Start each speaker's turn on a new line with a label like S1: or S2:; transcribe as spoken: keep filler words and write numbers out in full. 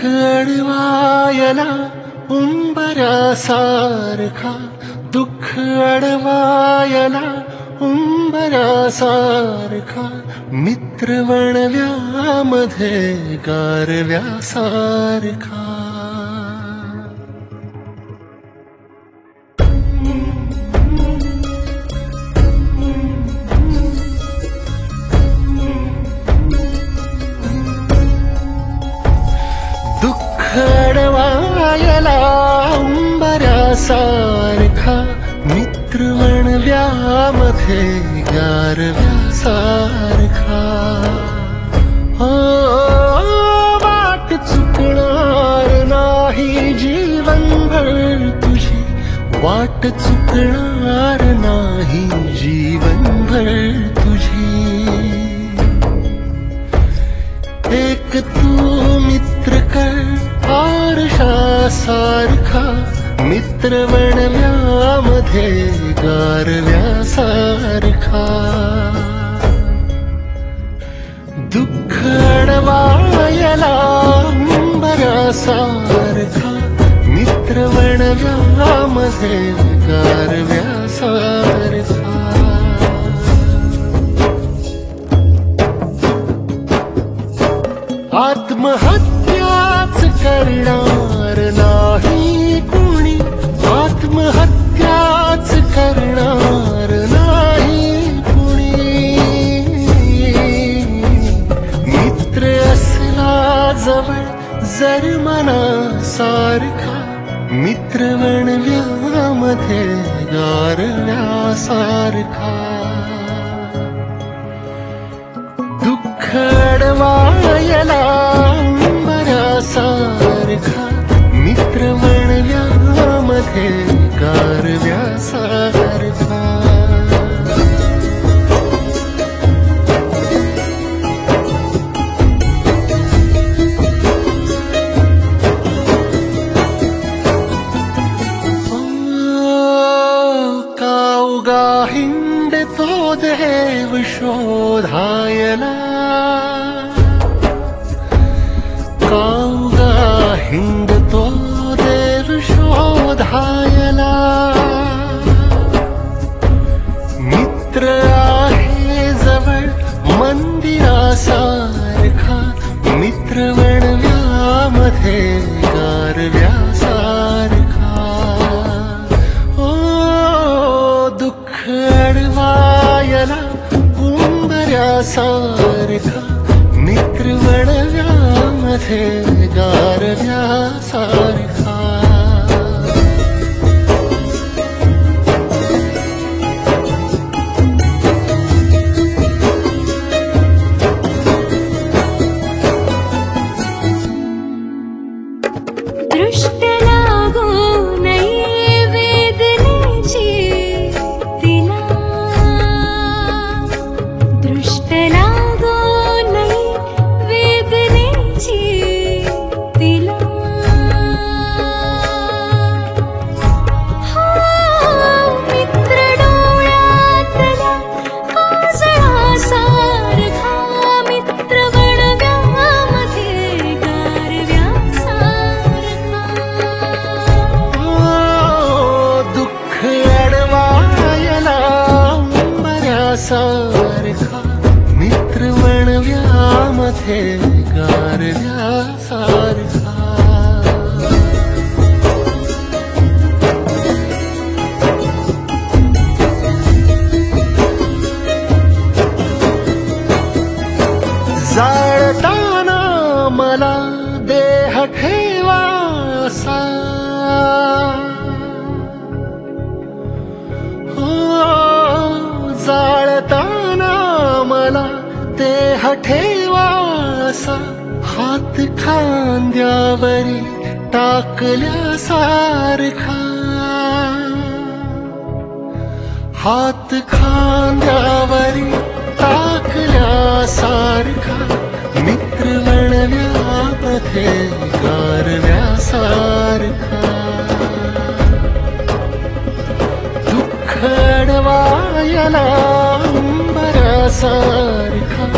S1: अडवायला उंबरासारखा, दुःख अडवायला उंबरासारखा, मित्र वणव्यामध्ये गारव्यासारखा. अडवायला उंबरासारखा, मित्र वणव्यामध्ये गारव्यासारखा. हो, वाट चुकणार नाही जीवनभर तुझी, वाट चुकणार नाही जीवनभर तुझी. एक तू मित्र कर आरशासारखा, मित्र वणव्यामध्ये गारव्यासारखा. दुःख अडवायला उंबरासारखा, मित्र वणव्यामध्ये गारव्यासारखा. आत्महत्याच करणार नाही कुणी, आत्महत्याच करणार नाही कुणी. मित्र असला जवळ जर मनासारखा, मित्र वणव्यामध्ये गारव्यासारखा. दुःख अडवायला उंबरासारखा, मित्र वणव्यामध्ये गारव्यासारखा. कावगा हिंडतो देव शोधायला, कावगा हिंडतो देव शोधायला. मित्र आहे जवळ मंदिरासारखा, मित्र वणव्यामध्ये गारव्यासारखा. ओ दुःख अडवायला उंबरासारखा, मित्र वणव्यामध्ये गारव्यासारखा.
S2: दृष्ट लागो नये वेदनेची तिला, दृष्ट लागो नये वेदनेची तिला. हा मित्र डोळ्यातल्या काजळासारखा, मित्र वणव्यामध्ये गारव्यासारखा.
S1: दुःख अडवायला उंबरासारखा, मित्र वणव्यामध्ये गारव्यासारखा. जाळताना मला देह ठेवासा, हो जाळताना मला देह ठेवासा. हात खांद्यावरी टाकल्यासारखा, हात खांद्यावरी टाकल्यासारखा, मित्र वणव्यामध्ये गारव्यासारखा. दुःख अडवायला उंबरासारखा,